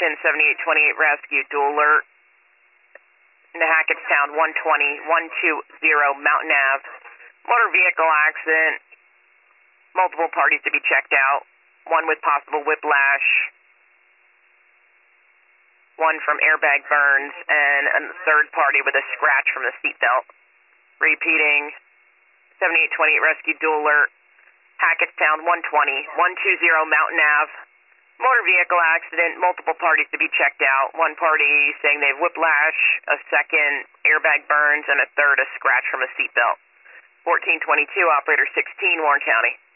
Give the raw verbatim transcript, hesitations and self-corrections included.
Attention, seventy-eight twenty-eight rescue, dual alert. In the Hackettstown, one twenty, one twenty Mountain Ave. Motor vehicle accident. Multiple parties to be checked out. One with possible whiplash. One from airbag burns, and a third party with a scratch from the seatbelt. Repeating, seventy-eight twenty-eight rescue, dual alert. Hackettstown, one twenty, one twenty Mountain Ave. Motor vehicle accident, multiple parties to be checked out. One party saying they have whiplash, a second airbag burns, and a third a scratch from a seatbelt. fourteen twenty-two, operator sixteen, Warren County.